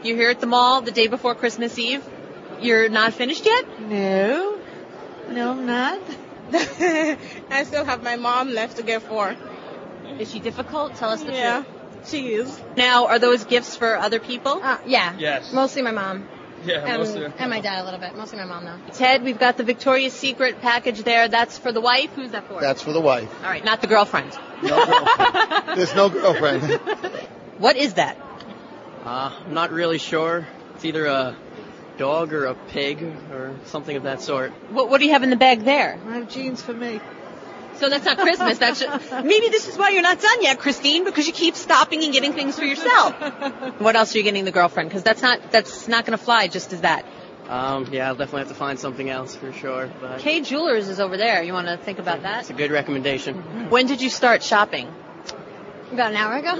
You're here at the mall the day before Christmas Eve. You're not finished yet? No, I'm not. I still have my mom left to get for. Is she difficult? Tell us the Yeah, truth. she is. Now, are those gifts for other people? Yeah. Yes. Mostly my mom. Yeah, mostly. And my dad a little bit. Mostly my mom, though. Ted, we've got the Victoria's Secret package there. That's for the wife. Who's that for? That's for the wife. All right, not the girlfriend. No girlfriend. There's no girlfriend. What is that? I'm not really sure. It's either a dog or a pig or something of that sort. What do you have in the bag there? I have jeans for me. So that's not Christmas. Maybe this is why you're not done yet, Christine, because you keep stopping and getting things for yourself. What else are you getting the girlfriend? Because that's not going to fly just as that. Yeah, I'll definitely have to find something else for sure. But K Jewelers is over there. You want to think about that? it's a good recommendation. When did you start shopping? About an hour ago.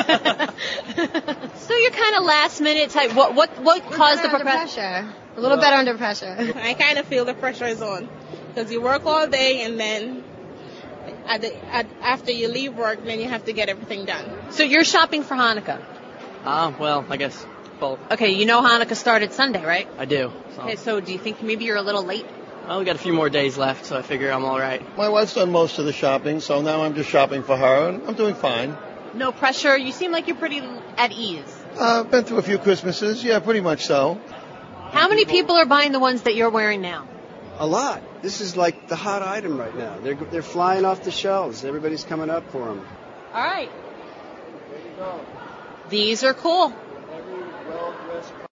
So you're kind of last minute type. What caused the under pressure? A little better under pressure. I kind of feel the pressure is on because you work all day and then after you leave work, then you have to get everything done. So you're shopping for Hanukkah. Well, I guess both. Okay, you know Hanukkah started Sunday, right? I do. So. Okay, so do you think maybe you're a little late? Well, we got a few more days left, so I figure I'm all right. My wife's done most of the shopping, so now I'm just shopping for her, and I'm doing fine. No pressure. You seem like you're pretty at ease. Been through a few Christmases. Yeah, pretty much so. How many people are buying the ones that you're wearing now? A lot. This is like the hot item right now. They're flying off the shelves. Everybody's coming up for them. All right. These are cool.